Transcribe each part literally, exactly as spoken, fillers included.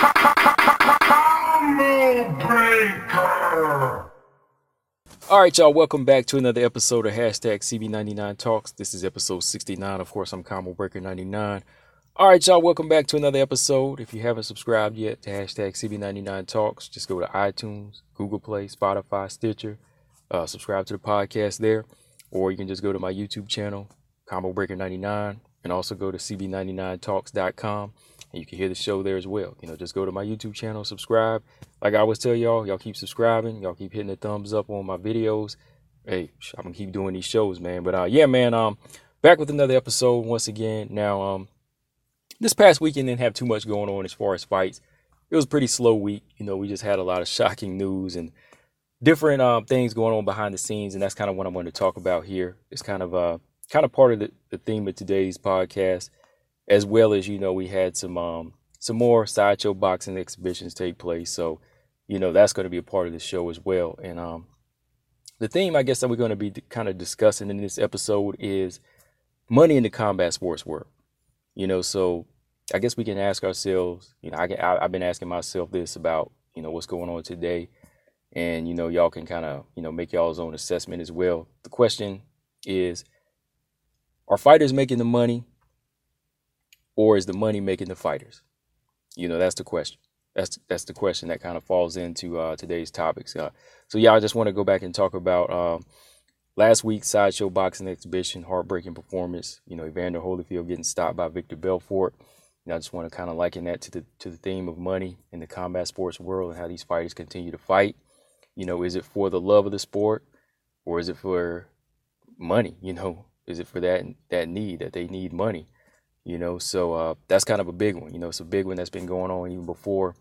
All right, y'all, welcome back to another episode of Hashtag C B ninety-nine Talks. This is episode sixty-nine. Of course, I'm Combo Breaker ninety-nine. All right, y'all, welcome back to another episode. If you haven't subscribed yet to Hashtag C B ninety-nine Talks, just go to iTunes, Google Play, Spotify, Stitcher. Uh, subscribe to the podcast there. Or you can just go to my YouTube channel, Combo Breaker ninety-nine, and also go to C B ninety-nine talks dot com. And you can hear the show there as well. You know, just go to my YouTube channel, subscribe. Like I always tell y'all, y'all keep subscribing. Y'all keep hitting the thumbs up on my videos. Hey, I'm going to keep doing these shows, man. But uh, yeah, man, um, back with another episode once again. Now, um, this past weekend didn't have too much going on as far as fights. It was a pretty slow week. You know, we just had a lot of shocking news and different um, things going on behind the scenes. And that's kind of what I wanted to talk about here. It's kind of uh, kind of part of the, the theme of today's podcast. As well as, you know, we had some um, some more sideshow boxing exhibitions take place. So, you know, that's going to be a part of the show as well. And um, the theme, I guess, that we're going to be kind of discussing in this episode is money in the combat sports world. You know, so I guess we can ask ourselves, you know, I, I, I've been asking myself this about, you know, what's going on today. And, you know, y'all can kind of, you know, make y'all's own assessment as well. The question is, are fighters making the money? Or is the money making the fighters? You know, that's the question. That's that's the question that kind of falls into uh, today's topics. Uh, so, yeah, I just want to go back and talk about um, last week's sideshow boxing exhibition, heartbreaking performance. You know, Evander Holyfield getting stopped by Victor Belfort. You know, I just want to kind of liken that to the to the theme of money in the combat sports world and how these fighters continue to fight. You know, is it for the love of the sport, or is it for money? You know, is it for that that need that they need money? You know, so uh, that's kind of a big one. You know, it's a big one that's been going on even before,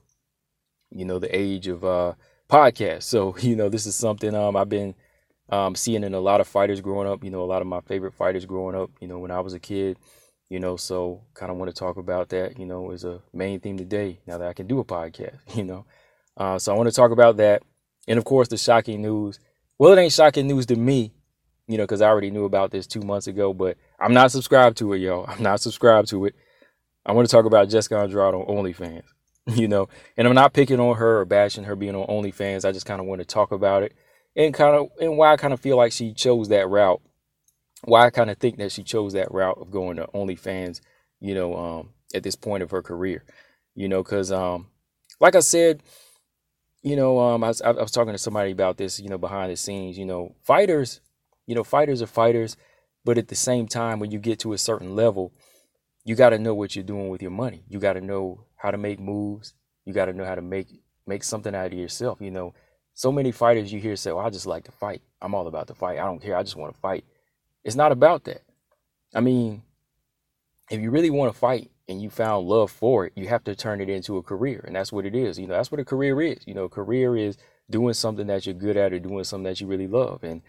you know, the age of uh, podcasts. So, you know, this is something um, I've been um, seeing in a lot of fighters growing up, you know, a lot of my favorite fighters growing up, you know, when I was a kid, you know, so kind of want to talk about that, you know, as a main theme today, now that I can do a podcast, you know. Uh, so I want to talk about that. And, of course, the shocking news. Well, it ain't shocking news to me, you know, because I already knew about this two months ago, but I'm not subscribed to it, y'all. I'm not subscribed to it. I want to talk about Jessica Andrade on OnlyFans, you know, and I'm not picking on her or bashing her being on OnlyFans. I just kind of want to talk about it and kind of and why I kind of feel like she chose that route, why I kind of think that she chose that route of going to OnlyFans, you know, um, at this point of her career, you know, because um, like I said, you know, um, I was, I was talking to somebody about this, you know, behind the scenes, you know, fighters. You know, fighters are fighters, but at the same time, when you get to a certain level, you got to know what you're doing with your money. You got to know how to make moves. You got to know how to make make something out of yourself. You know, so many fighters you hear say, well, I just like to fight. I'm all about the fight. I don't care. I just want to fight. It's not about that. I mean, if you really want to fight and you found love for it, you have to turn it into a career. And that's what it is. You know, that's what a career is. You know, a career is doing something that you're good at or doing something that you really love. And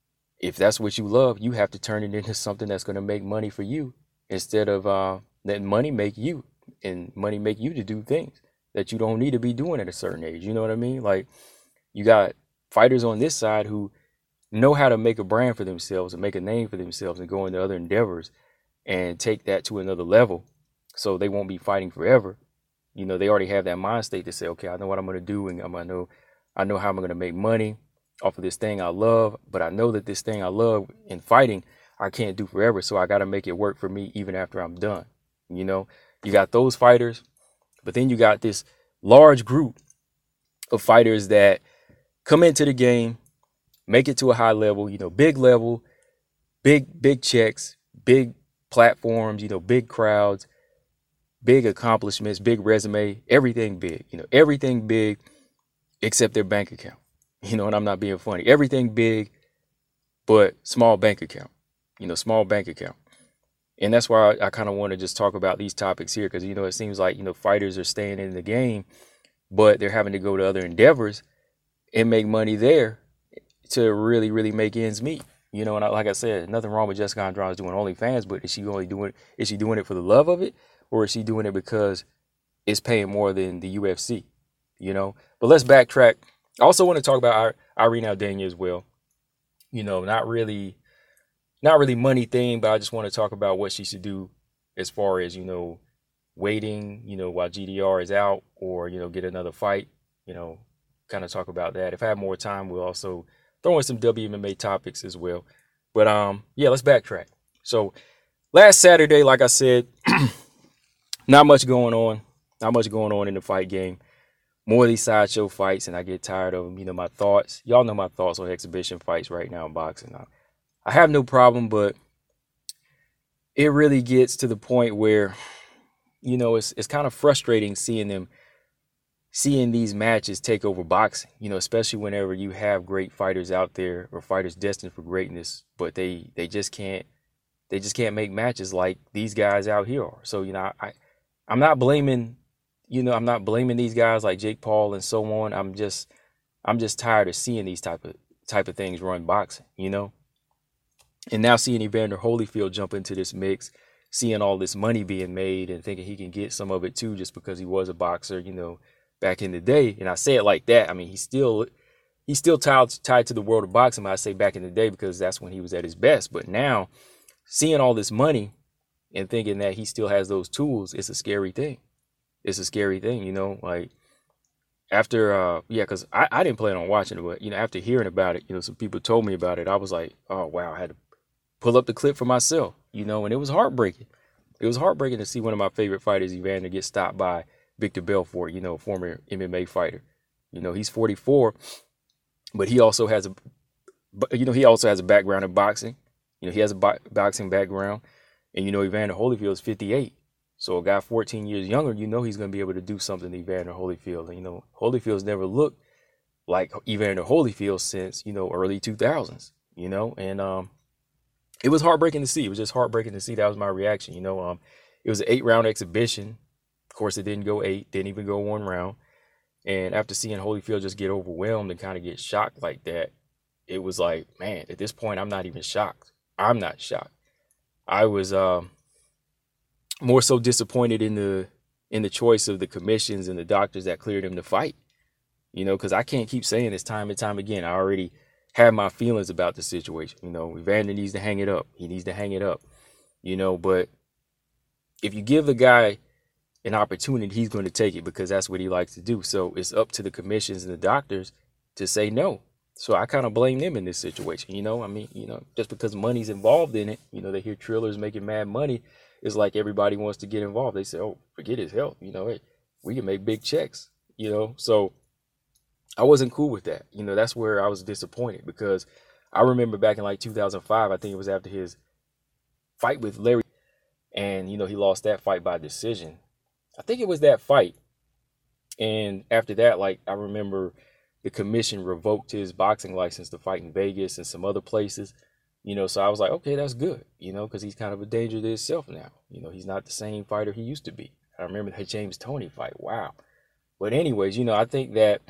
if that's what you love, you have to turn it into something that's going to make money for you instead of uh, letting money make you and money make you to do things that you don't need to be doing at a certain age. You know what I mean? Like, you got fighters on this side who know how to make a brand for themselves and make a name for themselves and go into other endeavors and take that to another level so they won't be fighting forever. You know, they already have that mind state to say, okay, I know what I'm going to do and I'm going to know, I know how I'm going to make money off of this thing I love, but I know that this thing I love in fighting, I can't do forever. So I got to make it work for me even after I'm done. You know, you got those fighters, but then you got this large group of fighters that come into the game, make it to a high level, you know, big level, big, big checks, big platforms, you know, big crowds, big accomplishments, big resume, everything big, you know, everything big except their bank account. You know, and I'm not being funny. Everything big, but small bank account, you know, small bank account. And that's why I, I kind of want to just talk about these topics here because, you know, it seems like, you know, fighters are staying in the game, but they're having to go to other endeavors and make money there to really, really make ends meet. You know, and I, like I said, nothing wrong with Jessica Andrade doing OnlyFans, but is she only doing is she doing it for the love of it, or is she doing it because it's paying more than the U F C? You know, but let's backtrack. I also want to talk about Irene Aldana as well. You know, not really, not really money thing, but I just want to talk about what she should do as far as, you know, waiting, you know, while G D R is out, or, you know, get another fight, you know, kind of talk about that. If I have more time, we'll also throw in some W M A topics as well. But um, yeah, let's backtrack. So last Saturday, like I said, not much going on, not much going on in the fight game. More of these sideshow fights, and I get tired of them. You know, my thoughts, y'all know my thoughts on exhibition fights right now in boxing. I, I have no problem, but it really gets to the point where, you know, it's it's kind of frustrating seeing them, seeing these matches take over boxing, you know, especially whenever you have great fighters out there or fighters destined for greatness, but they they just can't they just can't make matches like these guys out here are. So, you know, I I'm not blaming, you know, I'm not blaming these guys like Jake Paul and so on. I'm just I'm just tired of seeing these type of type of things run boxing, you know. And now seeing Evander Holyfield jump into this mix, seeing all this money being made and thinking he can get some of it too just because he was a boxer, you know, back in the day. And I say it like that. I mean, he's still he's still tied tied to the world of boxing. I say back in the day because that's when he was at his best. But now seeing all this money and thinking that he still has those tools, it's a scary thing. It's a scary thing, you know, like after, uh, yeah, because I, I didn't plan on watching it, but, you know, after hearing about it, you know, some people told me about it. I was like, oh, wow, I had to pull up the clip for myself, you know, and it was heartbreaking. It was heartbreaking to see one of my favorite fighters, Evander, get stopped by Victor Belfort, you know, former M M A fighter. You know, he's forty-four, but he also has a, you know, he also has a background in boxing. You know, he has a bo- boxing background, and, you know, Evander Holyfield is fifty-eight. So a guy fourteen years younger, you know, he's going to be able to do something to Evander Holyfield. And, you know, Holyfield's never looked like Evander Holyfield since, you know, early two thousands, you know, and um, it was heartbreaking to see. It was just heartbreaking to see. That was my reaction. You know, um, it was an eight round exhibition. Of course, it didn't go eight, didn't even go one round. And after seeing Holyfield just get overwhelmed and kind of get shocked like that, it was like, man, at this point, I'm not even shocked. I'm not shocked. I was um, more so disappointed in the in the choice of the commissions and the doctors that cleared him to fight. You know, because I can't keep saying this time and time again. I already have my feelings about the situation. You know, Evander needs to hang it up. He needs to hang it up. You know, but if you give the guy an opportunity, he's going to take it because that's what he likes to do. So it's up to the commissions and the doctors to say no. So I kind of blame them in this situation. You know, I mean, you know, just because money's involved in it, you know, they hear Triller's making mad money. It's like everybody wants to get involved. They say, oh, forget his health. You know, hey, we can make big checks, you know. So I wasn't cool with that. You know, that's where I was disappointed because I remember back in like two thousand five, I think it was after his fight with Larry, and, you know, he lost that fight by decision. I think it was that fight. And after that, like, I remember the commission revoked his boxing license to fight in Vegas and some other places, you know, so I was like, okay, that's good, you know, because he's kind of a danger to himself now. You know, he's not the same fighter he used to be. I remember that James Toney fight. Wow. But anyways, you know, I think that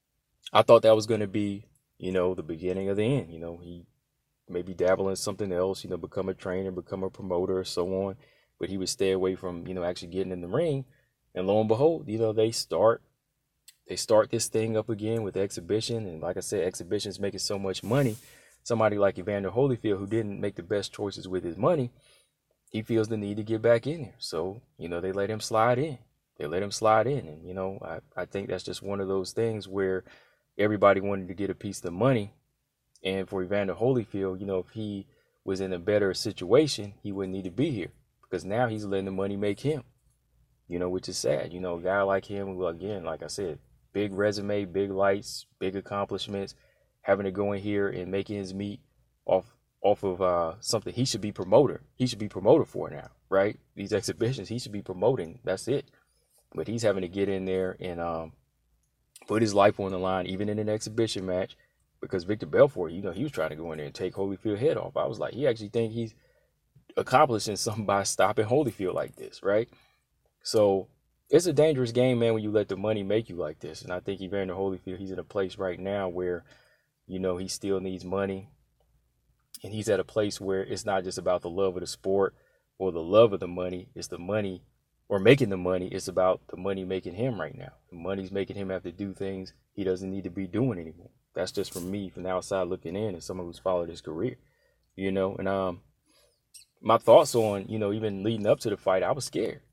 I thought that was going to be, you know, the beginning of the end. You know, he maybe dabble in something else, you know, become a trainer, become a promoter, so on. But he would stay away from, you know, actually getting in the ring. And lo and behold, you know, they start they start this thing up again with exhibition. And like I said, exhibition's making so much money. Somebody like Evander Holyfield, who didn't make the best choices with his money, he feels the need to get back in there. So, you know, they let him slide in. They let him slide in. And, you know, I, I think that's just one of those things where everybody wanted to get a piece of the money. And for Evander Holyfield, you know, if he was in a better situation, he wouldn't need to be here because now he's letting the money make him, you know, which is sad. You know, a guy like him who, again, like I said, big resume, big lights, big accomplishments, having to go in here and making his meat off off of uh, something he should be promoter. He should be promoter for now, right? These exhibitions, he should be promoting. That's it. But he's having to get in there and um, put his life on the line, even in an exhibition match, because Victor Belfort, you know, he was trying to go in there and take Holyfield's head off. I was like, he actually think he's accomplishing something by stopping Holyfield like this, right? So it's a dangerous game, man, when you let the money make you like this. And I think Evander Holyfield, he's in a place right now where, you know, he still needs money. And he's at a place where it's not just about the love of the sport or the love of the money. It's the money or making the money. It's about the money making him right now. The money's making him have to do things he doesn't need to be doing anymore. That's just from me, from the outside looking in, and someone who's followed his career, you know. And um, my thoughts on, you know, even leading up to the fight, I was scared.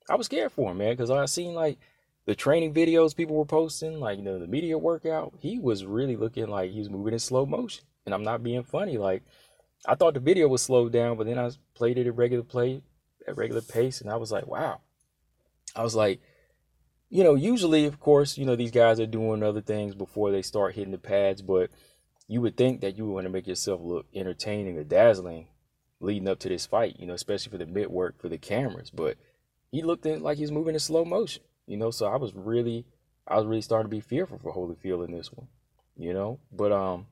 I was scared for him, man, because I seen like the training videos people were posting, like, you know, the media workout. He was really looking like he was moving in slow motion. And I'm not being funny. Like, I thought the video was slowed down, but then I played it at regular play, at regular pace, and I was like, wow. I was like, you know, usually, of course, you know, these guys are doing other things before they start hitting the pads, but you would think that you would want to make yourself look entertaining or dazzling leading up to this fight, you know, especially for the mid work for the cameras. But he looked in, like he's moving in slow motion, you know. So I was really, I was really starting to be fearful for Holyfield in this one, you know. But um,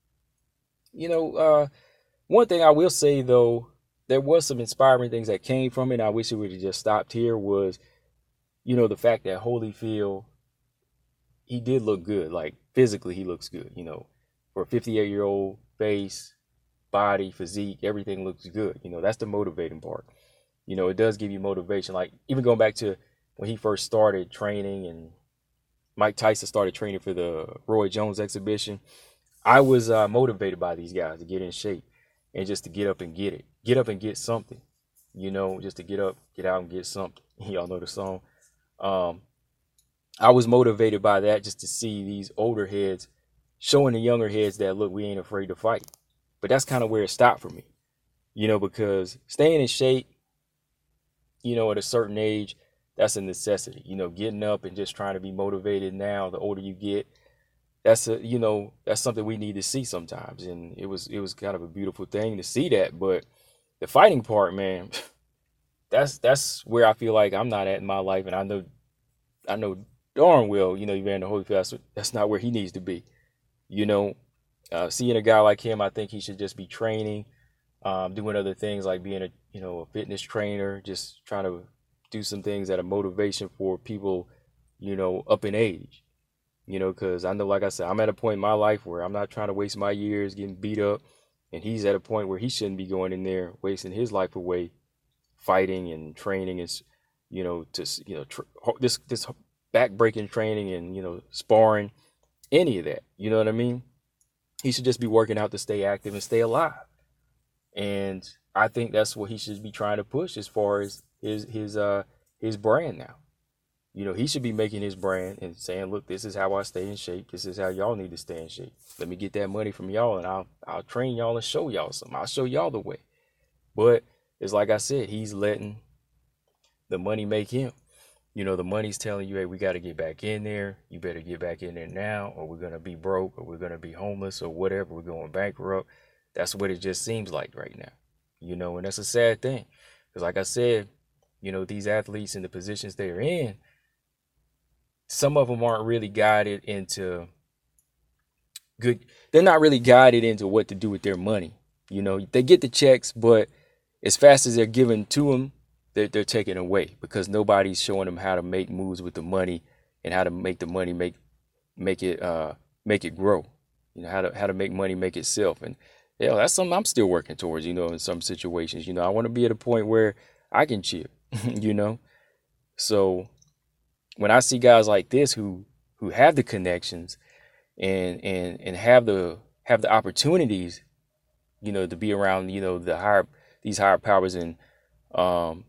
you know, uh, one thing I will say though, there was some inspiring things that came from it. I wish it would have just stopped here. Was, you know, the fact that Holyfield, he did look good. Like physically, he looks good. You know, for a fifty-eight year old face, body, physique, everything looks good. You know, that's the motivating part. You know, it does give you motivation. Like even going back to when he first started training and Mike Tyson started training for the Roy Jones exhibition, I was uh, motivated by these guys to get in shape and just to get up and get it. Get up and get something. You know, just to get up, get out and get something. Y'all know the song. Um, I was motivated by that just to see these older heads showing the younger heads that, look, we ain't afraid to fight. But that's kind of where it stopped for me, you know, because staying in shape, you know, at a certain age, that's a necessity. You know, getting up and just trying to be motivated now, the older you get, that's a, you know, that's something we need to see sometimes. And it was, it was kind of a beautiful thing to see that. But the fighting part, man, that's, that's where I feel like I'm not at in my life. And I know, I know darn well, you know, Evander Holyfield, that's, that's not where he needs to be. You know, uh, seeing a guy like him, I think he should just be training, um, doing other things like being a, you know, a fitness trainer, just trying to do some things that are motivation for people, you know, up in age, you know, because I know, like I said, I'm at a point in my life where I'm not trying to waste my years getting beat up. And he's at a point where he shouldn't be going in there wasting his life away fighting and training is, you know, to, you know, tr- this, this back breaking training and, you know, sparring, any of that. You know what I mean? He should just be working out to stay active and stay alive. And I think that's what he should be trying to push as far as his his uh his brand now. You know, he should be making his brand and saying, look, this is how I stay in shape. This is how y'all need to stay in shape. Let me get that money from y'all and I'll I'll train y'all and show y'all something. I'll show y'all the way. But it's like I said, he's letting the money make him. You know, the money's telling you, hey, we got to get back in there. You better get back in there now, or we're going to be broke, or we're going to be homeless, or whatever. We're going bankrupt. That's what it just seems like right now. You know, and that's a sad thing. Because like I said, you know, these athletes in the positions they're in, some of them aren't really guided into good. They're not really guided into what to do with their money. You know, they get the checks, but as fast as they're given to them, they're, they're taken away because nobody's showing them how to make moves with the money and how to make the money make make it uh make it grow. You know, how to how to make money make itself. And yeah, that's something I'm still working towards, you know, in some situations. You know, I want to be at a point where I can chill, you know. So when I see guys like this who who have the connections and and and have the have the opportunities, you know, to be around, you know, the higher these higher powers and um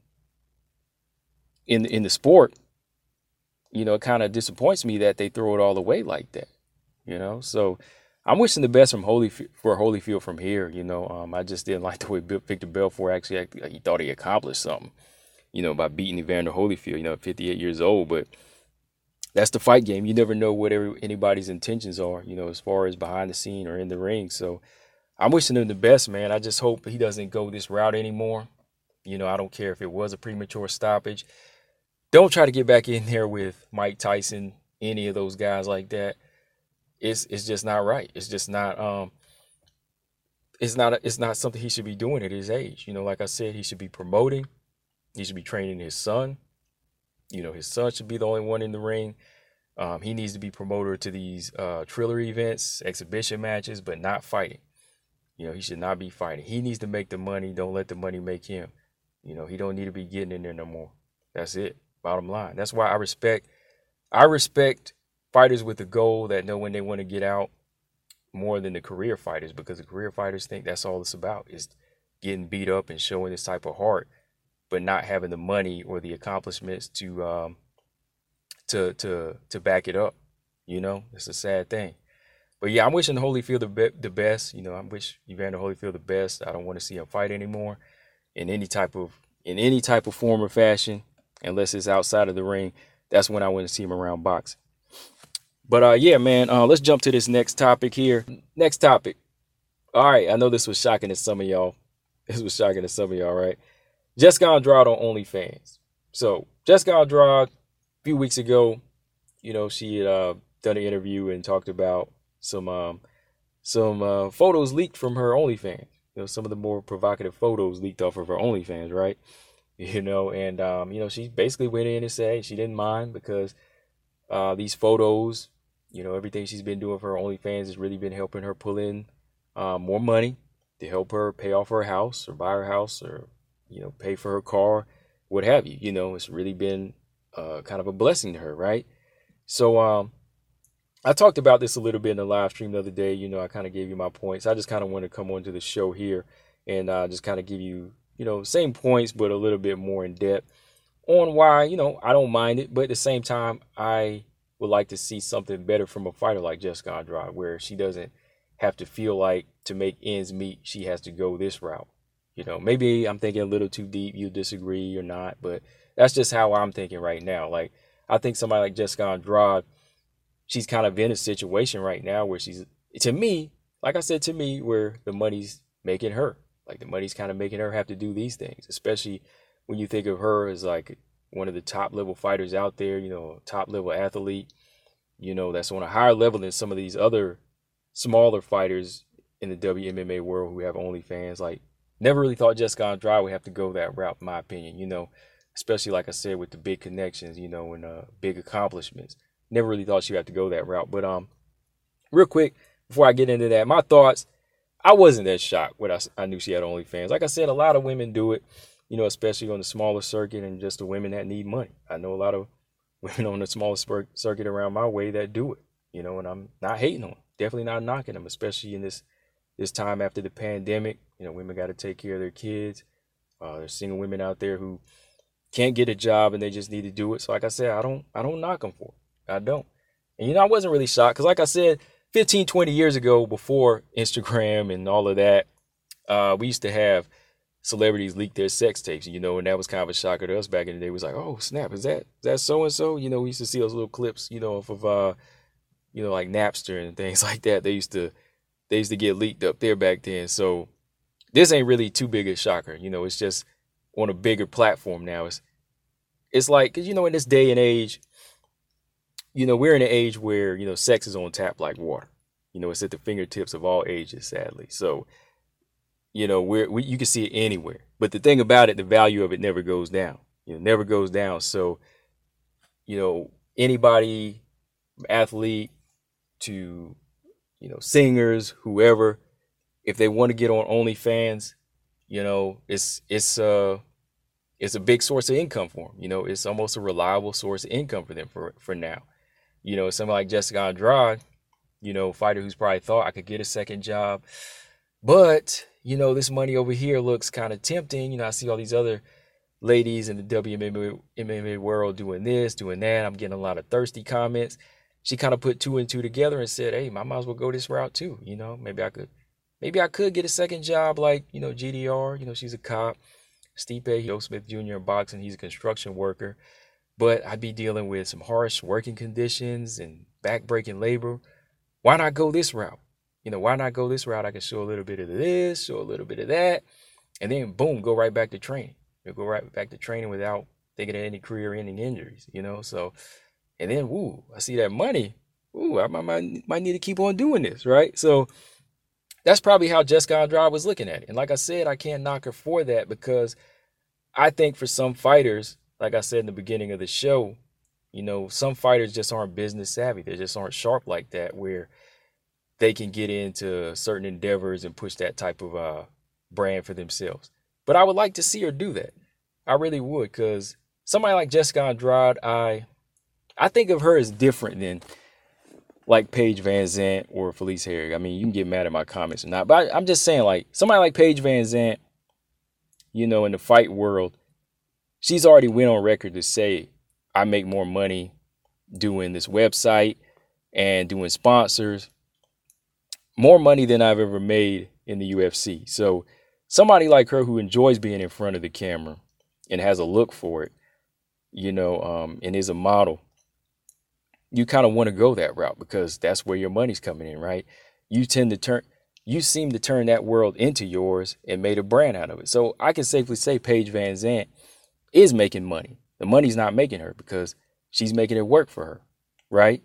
in in the sport, you know, it kind of disappoints me that they throw it all away like that, you know. So I'm wishing the best from Holyfield for Holyfield from here, you know. Um, I just didn't like the way Victor Belfort actually acted, like he thought he accomplished something, you know, by beating Evander Holyfield, you know, fifty-eight years old. But that's the fight game. You never know what every, anybody's intentions are, you know, as far as behind the scene or in the ring. So I'm wishing him the best, man. I just hope he doesn't go this route anymore. You know, I don't care if it was a premature stoppage. Don't try to get back in there with Mike Tyson, any of those guys like that. It's it's just not right. It's just not um it's not it's not something he should be doing at his age. You know, like I said, he should be promoting. He should be training his son. You know, his son should be the only one in the ring. Um, he needs to be promoter to these uh, Triller events, exhibition matches, but not fighting. You know, he should not be fighting. He needs to make the money. Don't let the money make him. You know, he don't need to be getting in there no more. That's it. Bottom line. That's why I respect, I respect fighters with a goal that know when they want to get out more than the career fighters, because the career fighters think that's all it's about is getting beat up and showing this type of heart. but not having the money or the accomplishments to um to to to back it up. You know, it's a sad thing. But yeah, I'm wishing Holyfield the be- the best. You know, I wish Evander Holyfield the best. I don't want to see him fight anymore in any type of in any type of form or fashion, unless it's outside of the ring. That's when I want to see him around boxing. But uh, yeah, man, uh, let's jump to this next topic here. Next topic. All right, I know this was shocking to some of y'all. This was shocking to some of y'all, right? Jessica Andrade on OnlyFans. So Jessica Andrade, a few weeks ago, you know, she had uh, done an interview and talked about some um, some uh, photos leaked from her OnlyFans. You know, some of the more provocative photos leaked off of her OnlyFans, right? You know, and um, you know, she basically went in and said she didn't mind because uh, these photos, you know, everything she's been doing for her OnlyFans has really been helping her pull in uh, more money to help her pay off her house or buy her house or, you know, pay for her car, what have you. You know, it's really been uh, kind of a blessing to her, right? So um, I talked about this a little bit in the live stream the other day. You know, I kind of gave you my points. I just kind of want to come onto the show here and uh, just kind of give you, you know, same points, but a little bit more in depth on why, you know, I don't mind it. But at the same time, I would like to see something better from a fighter like Jessica Andrade, where she doesn't have to feel like to make ends meet, she has to go this route. You know, maybe I'm thinking a little too deep. You disagree or not, but that's just how I'm thinking right now. Like, I think somebody like Jessica Andrade, she's kind of in a situation right now where she's, to me, like I said, to me, where the money's making her, like the money's kind of making her have to do these things, especially when you think of her as like one of the top level fighters out there, you know, top level athlete, you know, that's on a higher level than some of these other smaller fighters in the W M M A world who have OnlyFans. Like, never really thought Jessica Andrade would have to go that route, in my opinion, you know, especially like I said, with the big connections, you know, and uh, big accomplishments. Never really thought she would have to go that route. But um, real quick, before I get into that, my thoughts, I wasn't that shocked when I, I knew she had OnlyFans. Like I said, a lot of women do it, you know, especially on the smaller circuit and just the women that need money. I know a lot of women on the smaller circuit around my way that do it, you know, and I'm not hating on them. Definitely not knocking them, especially in this this time after the pandemic. You know, women got to take care of their kids. Uh, there's single women out there who can't get a job and they just need to do it. So like I said, I don't I don't knock them for it. I don't. And, you know, I wasn't really shocked because like I said, fifteen, twenty years ago, before Instagram and all of that, uh, we used to have celebrities leak their sex tapes, you know, and that was kind of a shocker to us back in the day. It was like, oh, snap, is that is that so-and-so? You know, we used to see those little clips, you know, off of, uh, you know, like Napster and things like that. They used to they used to get leaked up there back then. So this ain't really too big a shocker. You know, it's just on a bigger platform now. It's, it's like, cause, you know, in this day and age, you know, we're in an age where, you know, sex is on tap like water. You know, it's at the fingertips of all ages, sadly. So, you know, we're, we, you can see it anywhere. But the thing about it, the value of it never goes down. You know, never goes down. So, you know, anybody, athlete to, you know, singers, whoever, if they want to get on OnlyFans, you know, it's it's uh it's a big source of income for them. You know, it's almost a reliable source of income for them for for now. You know, somebody like Jessica Andrade, you know, fighter who's probably thought I could get a second job, but you know, this money over here looks kind of tempting. You know, I see all these other ladies in the W M A world doing this, doing that. I'm getting a lot of thirsty comments. She kind of put two and two together and said, hey, I might as well go this route too. You know, maybe I could, maybe I could get a second job like, you know, G D R, you know, she's a cop. Stipe, Joe Smith Junior in boxing, he's a construction worker. But I'd be dealing with some harsh working conditions and back-breaking labor. Why not go this route? You know, why not go this route? I can show a little bit of this, show a little bit of that, and then boom, go right back to training. You know, go right back to training without thinking of any career-ending injuries, you know, so... And then, woo, I see that money. Ooh, I might, might, might need to keep on doing this, right? So that's probably how Jessica Andrade was looking at it. And like I said, I can't knock her for that because I think for some fighters, like I said in the beginning of the show, you know, some fighters just aren't business savvy. They just aren't sharp like that where they can get into certain endeavors and push that type of uh, brand for themselves. But I would like to see her do that. I really would, because somebody like Jessica Andrade, I... I think of her as different than like Paige Van Zandt or Felice Herrig. I mean, you can get mad at my comments or not, but I, I'm just saying, like, somebody like Paige Van Zandt, you know, in the fight world, she's already went on record to say, I make more money doing this website and doing sponsors, more money than I've ever made in the U F C. So somebody like her who enjoys being in front of the camera and has a look for it, you know, um, and is a model, you kind of want to go that route because that's where your money's coming in, right? You tend to turn, you seem to turn that world into yours and made a brand out of it. So I can safely say Paige Van Zandt is making money. The money's not making her because she's making it work for her, right?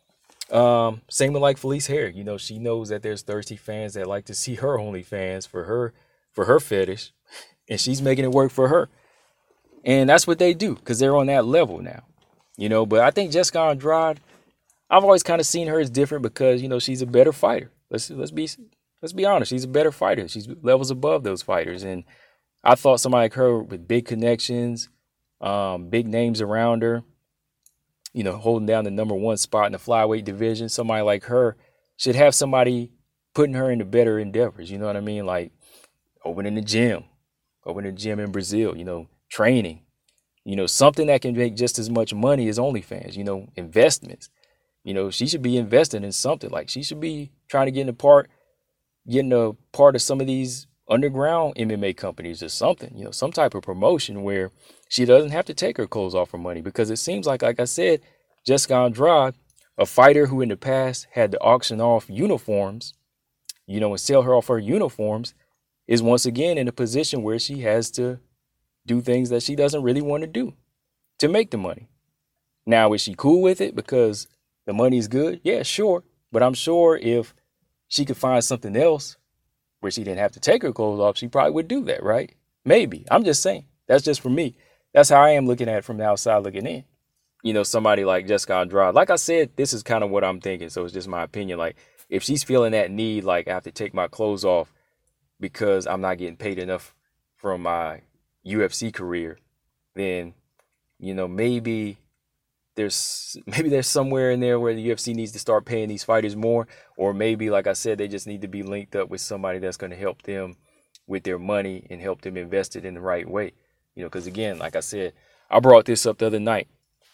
Um, same with like Felice Herrig. You know, she knows that there's thirsty fans that like to see her OnlyFans for her, for her fetish, and she's making it work for her. And that's what they do because they're on that level now, you know. But I think Jessica Andrade, I've always kind of seen her as different because, you know, she's a better fighter. Let's let's be let's be honest. She's a better fighter. She's levels above those fighters. And I thought somebody like her with big connections, um, big names around her, you know, holding down the number one spot in the flyweight division, somebody like her should have somebody putting her into better endeavors. You know what I mean? Like opening the gym, opening the gym in Brazil, you know, training, you know, something that can make just as much money as OnlyFans, you know, investments. You know, she should be investing in something. Like she should be trying to get in a part, getting a part of some of these underground M M A companies or something, you know, some type of promotion where she doesn't have to take her clothes off for money, because it seems like, like I said, Jessica Andrade, a fighter who in the past had to auction off uniforms, you know, and sell her off her uniforms, is once again in a position where she has to do things that she doesn't really want to do to make the money. Now, is she cool with it because the money is good? Yeah, sure. But I'm sure if she could find something else where she didn't have to take her clothes off, she probably would do that, right? Maybe. I'm just saying. That's just for me. That's how I am looking at it from the outside looking in. You know, somebody like Jessica Andrade, like I said, this is kind of what I'm thinking. So it's just my opinion. Like if she's feeling that need, like I have to take my clothes off because I'm not getting paid enough from my U F C career, then, you know, maybe there's maybe there's somewhere in there where the U F C needs to start paying these fighters more, or maybe, like I said, they just need to be linked up with somebody that's going to help them with their money and help them invest it in the right way. You know, because again, like I said, I brought this up the other night.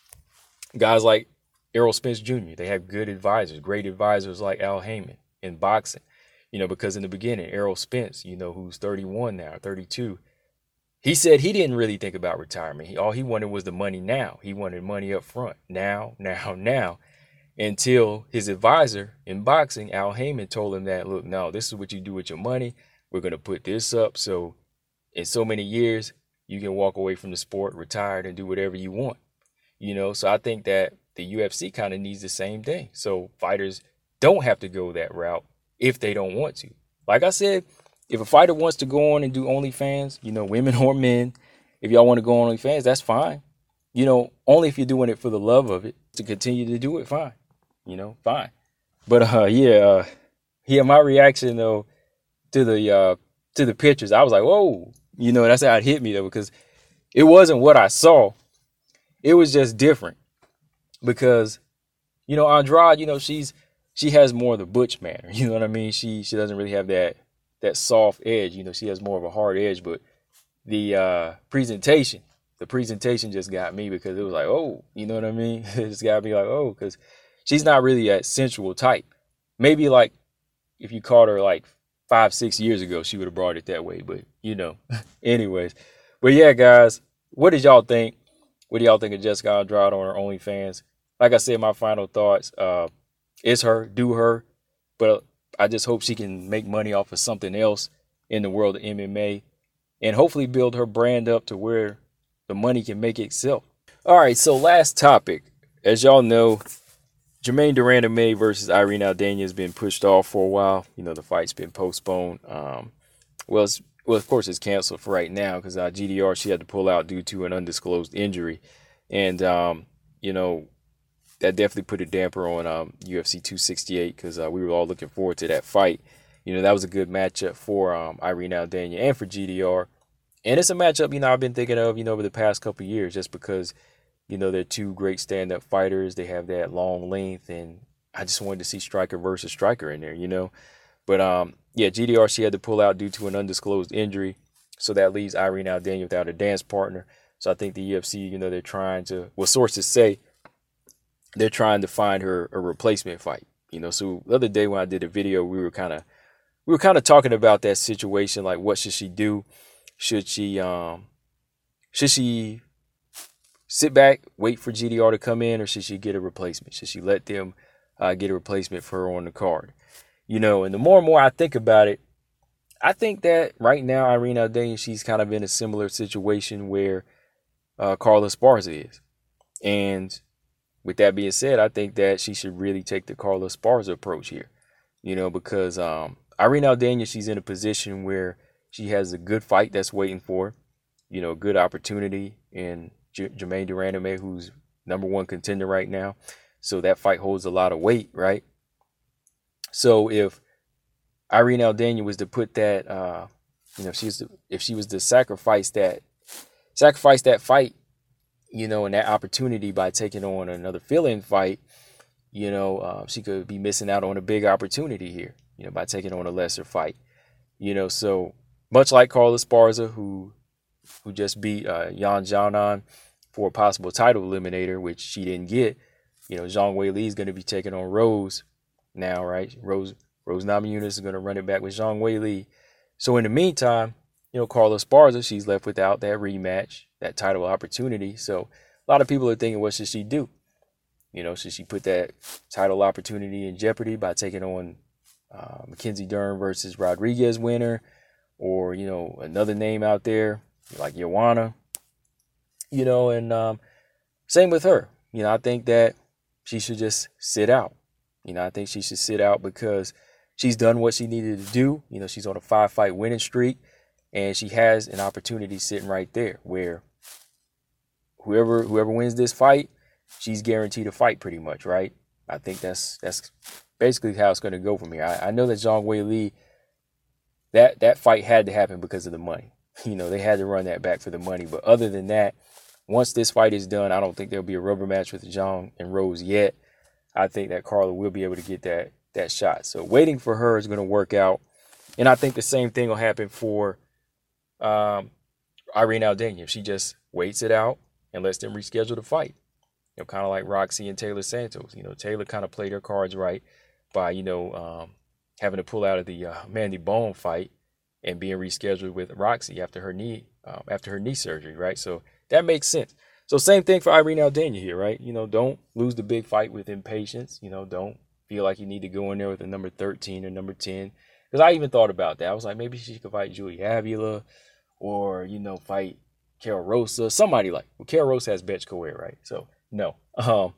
Guys like Errol Spence Junior, they have good advisors, great advisors like Al Heyman in boxing. You know, because in the beginning, Errol Spence, you know, who's thirty-one now, thirty-two, he said he didn't really think about retirement. He, all he wanted was the money now. He wanted money up front. Now, now, now. Until his advisor in boxing, Al Heyman, told him that, look, no, this is what you do with your money. We're going to put this up. So in so many years, you can walk away from the sport, retired, and do whatever you want. You know, so I think that the U F C kind of needs the same thing. So fighters don't have to go that route if they don't want to. Like I said, if a fighter wants to go on and do OnlyFans, you know, women or men, if y'all want to go on OnlyFans, that's fine. You know, only if you're doing it for the love of it, to continue to do it, fine. You know, fine. But uh, yeah, uh, yeah, my reaction though to the uh, to the pictures, I was like, whoa, you know, that's how it hit me though, because it wasn't what I saw. It was just different because, you know, Andrade, you know, she's she has more of the butch manner. You know what I mean? She she doesn't really have that that soft edge. You know, she has more of a hard edge, but the uh, presentation, the presentation just got me because it was like, oh, you know what I mean? It just got me like, oh, because she's not really that sensual type. Maybe like if you caught her like five, six years ago, she would have brought it that way. But, you know, anyways. But yeah, guys, what did y'all think? What do y'all think of Jessica Andrade on her OnlyFans? Like I said, my final thoughts, uh, is her, do her. But I just hope she can make money off of something else in the world of M M A and hopefully build her brand up to where the money can make itself. All right, so last topic. As y'all know, Germaine de Randamie versus Irene Aldana has been pushed off for a while. You know, the fight's been postponed. Um, well, it's, well, of course, it's canceled for right now because uh, G D R, she had to pull out due to an undisclosed injury. And, um, you know, that definitely put a damper on um, U F C two sixty-eight because uh, we were all looking forward to that fight. You know, that was a good matchup for um, Irene Aldana and for G D R. And it's a matchup, you know, I've been thinking of, you know, over the past couple of years just because, you know, they're two great stand-up fighters. They have that long length, and I just wanted to see striker versus striker in there, you know. But, um, yeah, G D R, she had to pull out due to an undisclosed injury. So that leaves Irene Aldana without a dance partner. So I think the U F C, you know, they're trying to, well, sources say they're trying to find her a replacement fight. You know, so the other day when I did a video, we were kind of we were kind of talking about that situation, like what should she do? Should she um should she sit back, wait for G D R to come in, or should she get a replacement? Should she let them uh, get a replacement for her on the card? You know, and the more and more I think about it, I think that right now Irene Aldana, she's kind of in a similar situation where uh, Carla Esparza is. And with that being said, I think that she should really take the Carla Esparza approach here, you know, because um, Irene Aldana, she's in a position where she has a good fight that's waiting for her, you know, a good opportunity in J- Jermaine Durandame, who's number one contender right now. So that fight holds a lot of weight, right? So if Irene Aldana was to put that, uh, you know, if she was to, if she was to sacrifice that, sacrifice that fight, you know, and that opportunity by taking on another fill-in fight, you know, uh, she could be missing out on a big opportunity here, you know, by taking on a lesser fight, you know. So much like Carla Esparza, who who just beat uh, Yan Xiaonan for a possible title eliminator, which she didn't get, you know, Zhang Weili is going to be taking on Rose now, right? Rose Rose Namajunas is going to run it back with Zhang Weili. So in the meantime, you know, Carla Esparza, she's left without that rematch, that title opportunity. So a lot of people are thinking, what should she do? You know, should she put that title opportunity in jeopardy by taking on uh, Mackenzie Dern versus Rodriguez winner, or, you know, another name out there like Joanna, you know, and um, same with her. You know, I think that she should just sit out. You know, I think she should sit out because she's done what she needed to do. You know, she's on a five fight winning streak, and she has an opportunity sitting right there where whoever whoever wins this fight, she's guaranteed a fight pretty much, right? I think that's that's basically how it's going to go from here. I, I know that Zhang Weili, that that fight had to happen because of the money. You know, they had to run that back for the money. But other than that, once this fight is done, I don't think there'll be a rubber match with Zhang and Rose yet. I think that Carla will be able to get that that shot. So waiting for her is going to work out. And I think the same thing will happen for um, Irene Aldana. If she just waits it out and lets them reschedule the fight. You know, kind of like Roxy and Taylor Santos. You know, Taylor kind of played her cards right by, you know, um, having to pull out of the uh, Mandy Bone fight and being rescheduled with Roxy after her knee, um, after her knee surgery, right? So that makes sense. So same thing for Irene Aldana here, right? You know, don't lose the big fight with impatience. You know, don't feel like you need to go in there with a number thirteen or number ten. Because I even thought about that. I was like, maybe she could fight Julia Avila or, you know, fight Carol Rosa, somebody like, well, Carol Rosa has Betch Coair, right? So no. Um,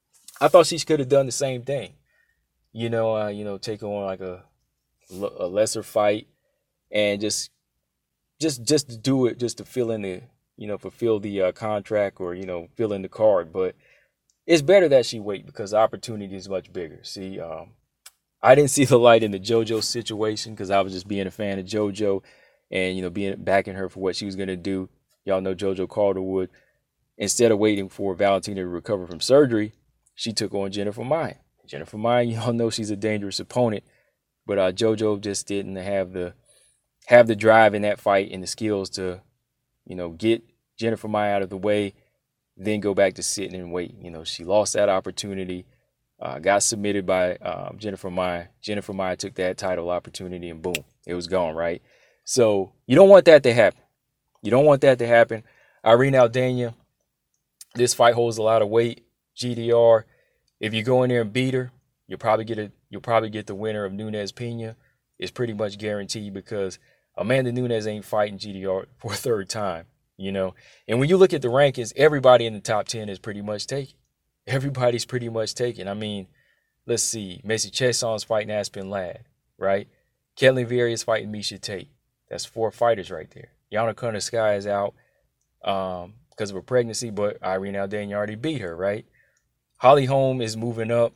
I thought she could have done the same thing. You know, uh, you know, take on like a, a lesser fight and just, just, just to do it, just to fill in the, you know, fulfill the uh, contract or, you know, fill in the card. But it's better that she wait because the opportunity is much bigger. See, um, I didn't see the light in the JoJo situation because I was just being a fan of JoJo and, you know, being backing her for what she was going to do. Y'all know JoJo Calderwood. Instead of waiting for Valentina to recover from surgery, she took on Jennifer Maia. Jennifer Maia, y'all know she's a dangerous opponent, but uh, JoJo just didn't have the have the drive in that fight and the skills to, you know, get Jennifer Maia out of the way, then go back to sitting and wait. You know, she lost that opportunity, uh, got submitted by um, Jennifer Maia. Jennifer Maia took that title opportunity and boom, it was gone, right? So you don't want that to happen. You don't want that to happen. Irene Aldana, this fight holds a lot of weight. G D R, if you go in there and beat her, you'll probably get a, you'll probably get the winner of Nunes Pena. It's pretty much guaranteed because Amanda Nunes ain't fighting G D R for a third time, you know. And when you look at the rankings, everybody in the top ten is pretty much taken. Everybody's pretty much taken. I mean, let's see. Macy Cheson's fighting Aspen Ladd, right? Kelly Vieira is fighting Miesha Tate. That's four fighters right there. Yana Kunitskaya is out um, because of her pregnancy, but Irene Aldana already beat her, right? Holly Holm is moving up.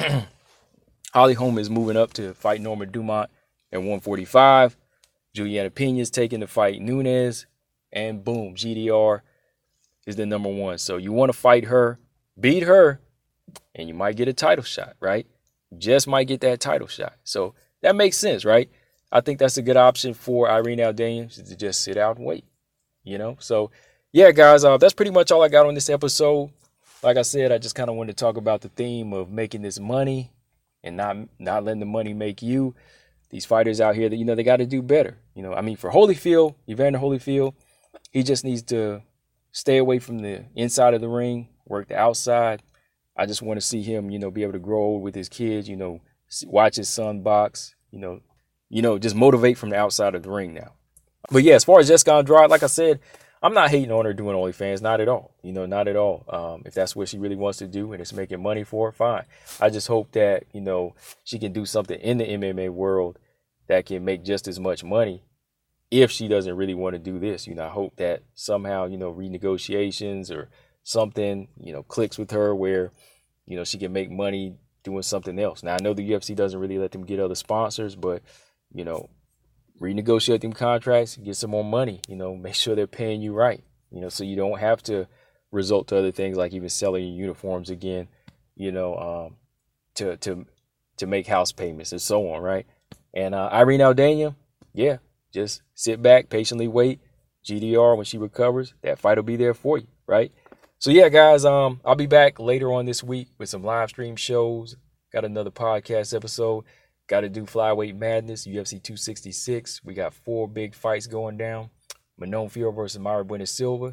Holly Holm is moving up to fight Norma Dumont at one forty-five. Juliana Pena is taking to fight Nunes. And boom, G D R is the number one. So you want to fight her, beat her, and you might get a title shot, right? You just might get that title shot. So that makes sense, right? I think that's a good option for Irene Aldana to just sit out and wait, you know? So yeah, guys, uh, that's pretty much all I got on this episode. Like I said, I just kind of wanted to talk about the theme of making this money and not not letting the money make you. These fighters out here that, you know, they got to do better. You know, I mean, for Holyfield, Evander Holyfield, he just needs to stay away from the inside of the ring, work the outside. I just want to see him, you know, be able to grow old with his kids, you know, watch his son box, you know, you know, just motivate from the outside of the ring now. But yeah, as far as Jessica Andrade, like I said, I'm not hating on her doing OnlyFans, not at all. You know, not at all. Um, if that's what she really wants to do and it's making money for her, fine. I just hope that, you know, she can do something in the M M A world that can make just as much money if she doesn't really want to do this. You know, I hope that somehow, you know, renegotiations or something, you know, clicks with her where, you know, she can make money doing something else. Now, I know the U F C doesn't really let them get other sponsors, but, you know, renegotiate them contracts, get some more money, you know, make sure they're paying you right, you know, so you don't have to resort to other things like even selling your uniforms again, you know, um, to, to, to make house payments and so on. Right. And, uh, Irene Aldana, yeah, just sit back, patiently wait. G D R, when she recovers, that fight will be there for you. Right. So yeah, guys, um, I'll be back later on this week with some live stream shows. Got another podcast episode. Got to do Flyweight Madness, U F C two sixty-six. We got four big fights going down. Manon Fiorot versus Mayra Bueno Silva.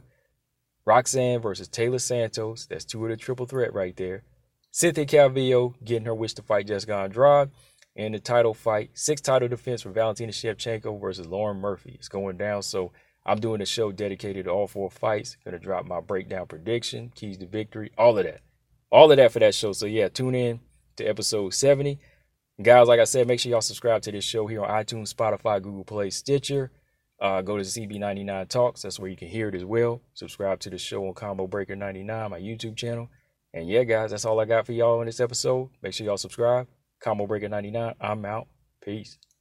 Roxanne versus Taylor Santos. That's two of the triple threat right there. Cynthia Calvillo getting her wish to fight Jessica Andrade. And the title fight, six title defense for Valentina Shevchenko versus Lauren Murphy. It's going down. So I'm doing a show dedicated to all four fights. Going to drop my breakdown prediction, keys to victory, all of that. All of that for that show. So yeah, tune in to episode seventy. Guys, like I said, make sure y'all subscribe to this show here on iTunes, Spotify, Google Play, Stitcher. Uh, go to C B ninety-nine Talks. That's where you can hear it as well. Subscribe to the show on Combo Breaker ninety-nine, my YouTube channel. And yeah, guys, that's all I got for y'all in this episode. Make sure y'all subscribe. Combo Breaker ninety-nine. I'm out. Peace.